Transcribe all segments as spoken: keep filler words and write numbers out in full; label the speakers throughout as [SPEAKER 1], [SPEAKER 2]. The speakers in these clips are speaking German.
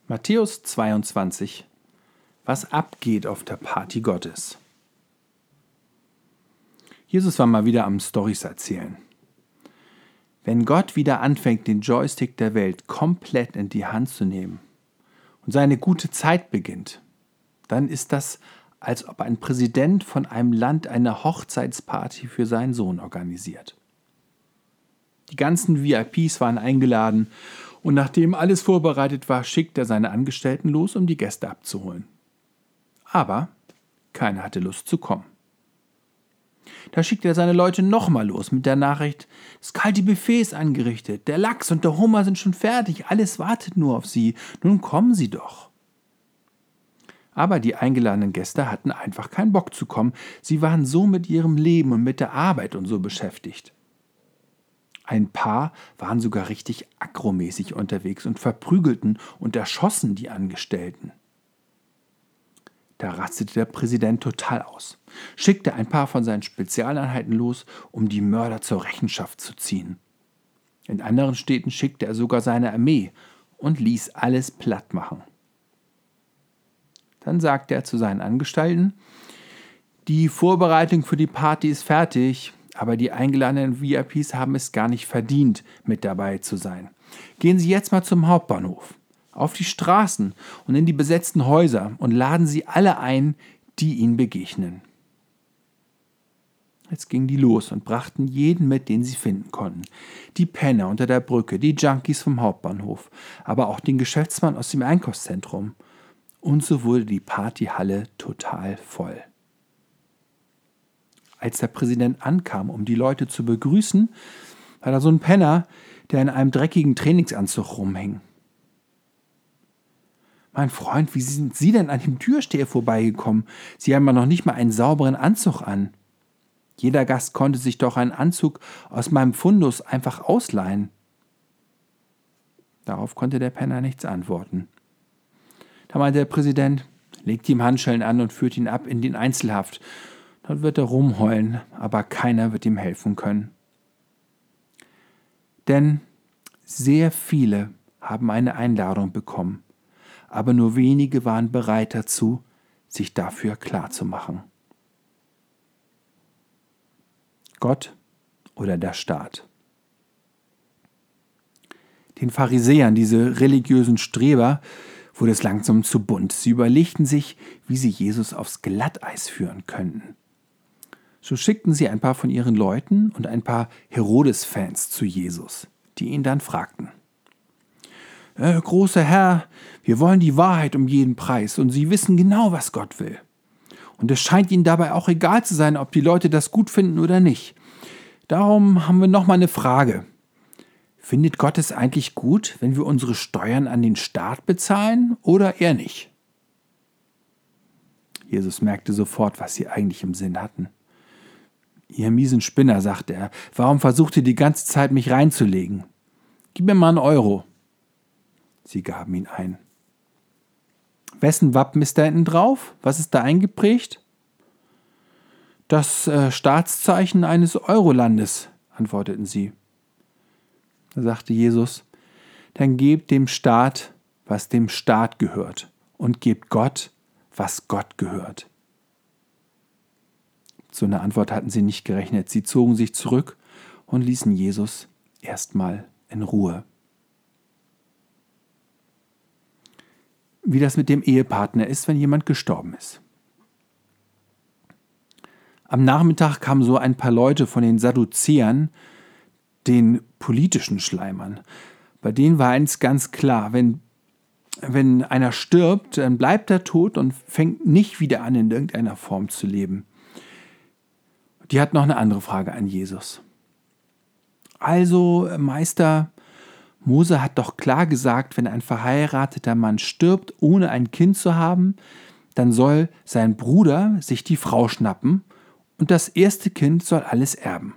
[SPEAKER 1] Matthäus zweiundzwanzig. Was abgeht auf der Party Gottes. Jesus war mal wieder am Storys erzählen. Wenn Gott wieder anfängt, den Joystick der Welt komplett in die Hand zu nehmen und seine gute Zeit beginnt, dann ist das, als ob ein Präsident von einem Land eine Hochzeitsparty für seinen Sohn organisiert. Die ganzen V I Ps waren eingeladen und nachdem alles vorbereitet war, schickt er seine Angestellten los, um die Gäste abzuholen. Aber keiner hatte Lust zu kommen. Da schickt er seine Leute nochmal los mit der Nachricht, das kalte Buffet ist angerichtet, der Lachs und der Hummer sind schon fertig, alles wartet nur auf sie, nun kommen sie doch. Aber die eingeladenen Gäste hatten einfach keinen Bock zu kommen, sie waren so mit ihrem Leben und mit der Arbeit und so beschäftigt. Ein paar waren sogar richtig agromäßig unterwegs und verprügelten und erschossen die Angestellten. Da rastete der Präsident total aus, schickte ein paar von seinen Spezialeinheiten los, um die Mörder zur Rechenschaft zu ziehen. In anderen Städten schickte er sogar seine Armee und ließ alles platt machen. Dann sagte er zu seinen Angestellten, die Vorbereitung für die Party ist fertig, aber die eingeladenen V I Ps haben es gar nicht verdient, mit dabei zu sein. Gehen Sie jetzt mal zum Hauptbahnhof, auf die Straßen und in die besetzten Häuser und laden Sie alle ein, die Ihnen begegnen. Jetzt gingen die los und brachten jeden mit, den sie finden konnten. Die Penner unter der Brücke, die Junkies vom Hauptbahnhof, aber auch den Geschäftsmann aus dem Einkaufszentrum. Und so wurde die Partyhalle total voll. Als der Präsident ankam, um die Leute zu begrüßen, war da so ein Penner, der in einem dreckigen Trainingsanzug rumhing. Mein Freund, wie sind Sie denn an dem Türsteher vorbeigekommen? Sie haben ja noch nicht mal einen sauberen Anzug an. Jeder Gast konnte sich doch einen Anzug aus meinem Fundus einfach ausleihen. Darauf konnte der Penner nichts antworten. Da meinte der Präsident, legt ihm Handschellen an und führt ihn ab in den Einzelhaft. Dort wird er rumheulen, aber keiner wird ihm helfen können. Denn sehr viele haben eine Einladung bekommen, aber nur wenige waren bereit dazu, sich dafür klarzumachen. Gott oder der Staat? Den Pharisäern, diese religiösen Streber, wurde es langsam zu bunt. Sie überlegten sich, wie sie Jesus aufs Glatteis führen könnten. So schickten sie ein paar von ihren Leuten und ein paar Herodes-Fans zu Jesus, die ihn dann fragten. Äh, großer Herr, wir wollen die Wahrheit um jeden Preis und Sie wissen genau, was Gott will. Und es scheint Ihnen dabei auch egal zu sein, ob die Leute das gut finden oder nicht. Darum haben wir noch mal eine Frage. Findet Gott es eigentlich gut, wenn wir unsere Steuern an den Staat bezahlen oder eher nicht? Jesus merkte sofort, was sie eigentlich im Sinn hatten. Ihr miesen Spinner, sagte er, warum versucht ihr die ganze Zeit, mich reinzulegen? Gib mir mal einen Euro. Sie gaben ihn ein. Wessen Wappen ist da hinten drauf? Was ist da eingeprägt? Das äh, Staatszeichen eines Eurolandes, antworteten sie. Da sagte Jesus, dann gebt dem Staat, was dem Staat gehört, und gebt Gott, was Gott gehört. So eine Antwort hatten sie nicht gerechnet. Sie zogen sich zurück und ließen Jesus erstmal in Ruhe. Wie das mit dem Ehepartner ist, wenn jemand gestorben ist. Am Nachmittag kamen so ein paar Leute von den Sadduzäern, den politischen Schleimern. Bei denen war eins ganz klar, wenn, wenn einer stirbt, dann bleibt er tot und fängt nicht wieder an, in irgendeiner Form zu leben. Die hat noch eine andere Frage an Jesus. Also, Meister, Mose hat doch klar gesagt, wenn ein verheirateter Mann stirbt, ohne ein Kind zu haben, dann soll sein Bruder sich die Frau schnappen und das erste Kind soll alles erben.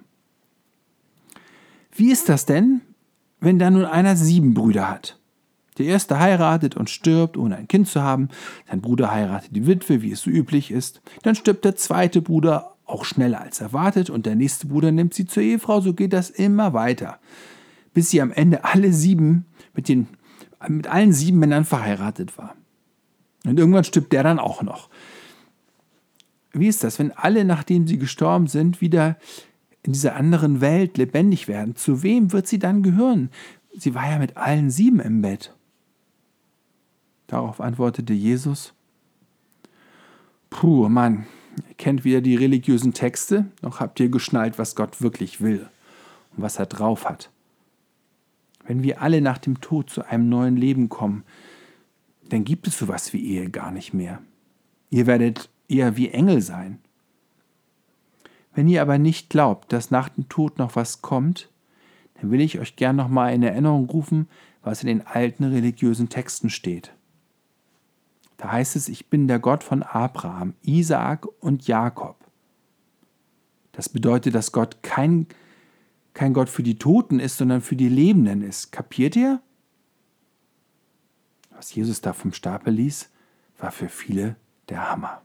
[SPEAKER 1] Wie ist das denn, wenn da nun einer sieben Brüder hat? Der erste heiratet und stirbt, ohne ein Kind zu haben. Sein Bruder heiratet die Witwe, wie es so üblich ist. Dann stirbt der zweite Bruder auch schneller als erwartet und der nächste Bruder nimmt sie zur Ehefrau. So geht das immer weiter, bis sie am Ende alle sieben mit den mit allen sieben Männern verheiratet war. Und irgendwann stirbt der dann auch noch. Wie ist das, wenn alle, nachdem sie gestorben sind, wieder in dieser anderen Welt lebendig werden? Zu wem wird sie dann gehören? Sie war ja mit allen sieben im Bett. Darauf antwortete Jesus: Puh, Mann, ihr kennt wieder die religiösen Texte, noch habt ihr geschnallt, was Gott wirklich will und was er drauf hat. Wenn wir alle nach dem Tod zu einem neuen Leben kommen, dann gibt es sowas wie Ehe gar nicht mehr. Ihr werdet eher wie Engel sein. Wenn ihr aber nicht glaubt, dass nach dem Tod noch was kommt, dann will ich euch gern nochmal in Erinnerung rufen, was in den alten religiösen Texten steht. Da heißt es, ich bin der Gott von Abraham, Isaak und Jakob. Das bedeutet, dass Gott kein, kein Gott für die Toten ist, sondern für die Lebenden ist. Kapiert ihr? Was Jesus da vom Stapel ließ, war für viele der Hammer.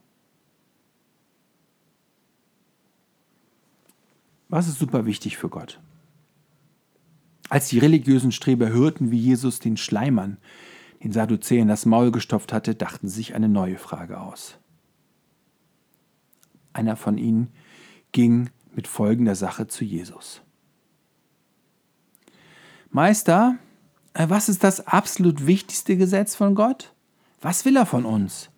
[SPEAKER 1] Was ist super wichtig für Gott? Als die religiösen Streber hörten, wie Jesus den Schleimern, den Sadduzäern, das Maul gestopft hatte, dachten sie sich eine neue Frage aus. Einer von ihnen ging mit folgender Sache zu Jesus: Meister, was ist das absolut wichtigste Gesetz von Gott? Was will er von uns?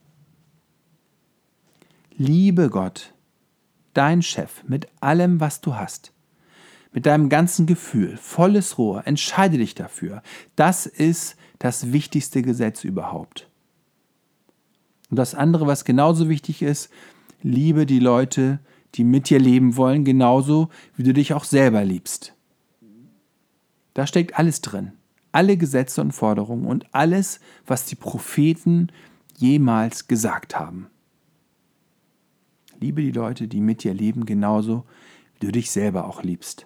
[SPEAKER 1] Liebe Gott, dein Chef, mit allem, was du hast. Mit deinem ganzen Gefühl, volles Rohr, entscheide dich dafür. Das ist das wichtigste Gesetz überhaupt. Und das andere, was genauso wichtig ist, liebe die Leute, die mit dir leben wollen, genauso wie du dich auch selber liebst. Da steckt alles drin. Alle Gesetze und Forderungen und alles, was die Propheten jemals gesagt haben. Liebe die Leute, die mit dir leben, genauso wie du dich selber auch liebst.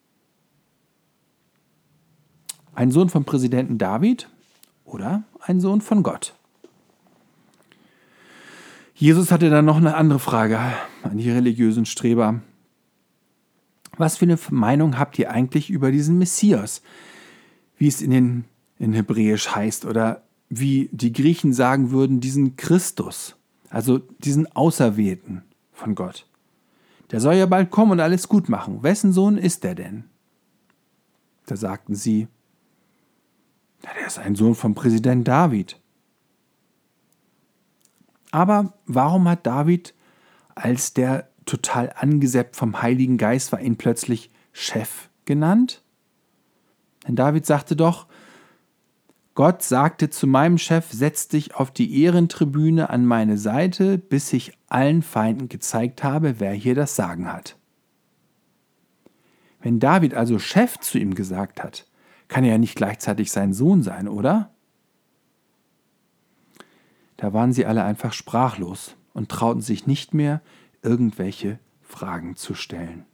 [SPEAKER 1] Ein Sohn vom Präsidenten David oder ein Sohn von Gott? Jesus hatte dann noch eine andere Frage an die religiösen Streber. Was für eine Meinung habt ihr eigentlich über diesen Messias, wie es in, den, in Hebräisch heißt, oder wie die Griechen sagen würden, diesen Christus, also diesen Auserwählten von Gott? Der soll ja bald kommen und alles gut machen. Wessen Sohn ist der denn? Da sagten sie: Ja, der ist ein Sohn vom Präsident David. Aber warum hat David, als der total angesäppt vom Heiligen Geist war, ihn plötzlich Chef genannt? Denn David sagte doch: Gott sagte zu meinem Chef, setz dich auf die Ehrentribüne an meine Seite, bis ich allen Feinden gezeigt habe, wer hier das Sagen hat. Wenn David also Chef zu ihm gesagt hat, kann er ja nicht gleichzeitig sein Sohn sein, oder? Da waren sie alle einfach sprachlos und trauten sich nicht mehr, irgendwelche Fragen zu stellen.